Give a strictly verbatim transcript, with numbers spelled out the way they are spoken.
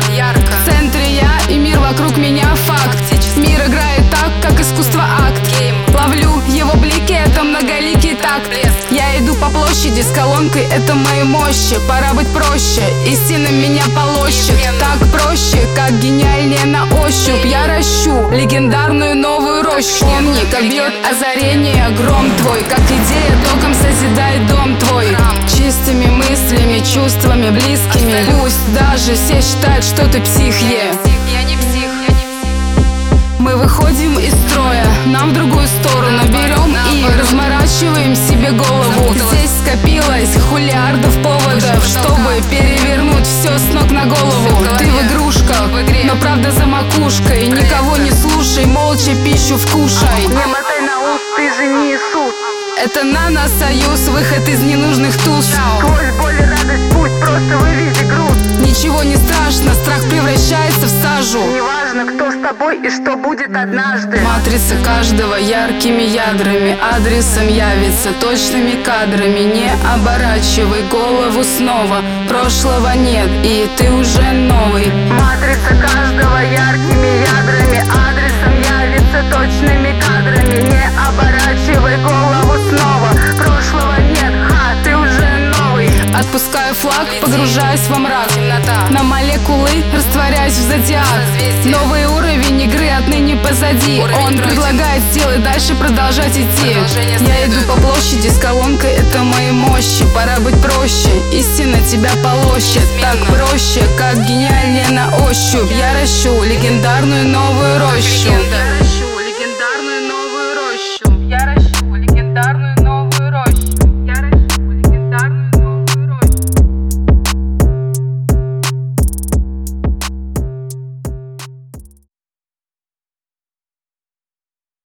так ярко. В центре я и мир вокруг меня факт. Мир играет так, как искусство акт. Ловлю его блики, это многоликий такт. Я иду по площади с колонкой, это мои мощи. Пора быть проще, истина меня полощет. Так проще, как гениальнее на ощупь. Я ращу легендарную новую рощу. Помни, как бьет озарение гром твой, как идея током созидает дом твой. Чистыми мыслями, чувствами близкими. Пусть даже все считают, что ты псих, е. Я не псих, я не псих. Мы выходим из строя, нам в другую сторону берем и разморачиваем себе голову. Здесь скопилось хулиардов поводов, чтобы перевернуть все с ног на голову. Ты в игрушках, но правда за макушкой. Никого не слушай, молча пищу вкушай. Не мотай на ус, ты же не Иисус. Это нано-союз, выход из ненужных туз. Сквозь боль и радость пусть просто вывези груз. Ничего не страшно, страх превращается в сажу. Неважно, кто с тобой и что будет однажды. Матрица каждого яркими ядрами, адресом явится точными кадрами. Не оборачивай голову снова, прошлого нет, и ты уже новый. Матрица каждого яркими ядрами, адресом явится точными кадрами. Не оборачивай голову снова, прошлого нет, ха, ты уже новый. Отпускаю флаг, погружаюсь во мрак. На молекулы растворяюсь в зодиак. Новый уровень игры отныне позади. Он предлагает сделать дальше, продолжать идти. Я иду по площади с колонкой, это мои мощи. Пора быть проще, истина тебя полощет. Так проще, как гениальнее на ощупь. Я ращу легендарную новую рощу.